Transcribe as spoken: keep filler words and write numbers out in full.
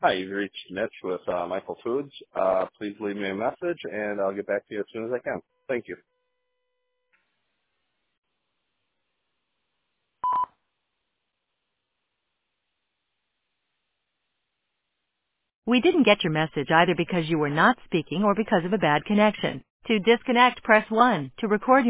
Hi, you've reached Mitch with uh, Michael Foods. Uh, please leave me a message, and I'll get back to you as soon as I can. Thank you. We didn't get your message either because you were not speaking or because of a bad connection. To disconnect, press one. To record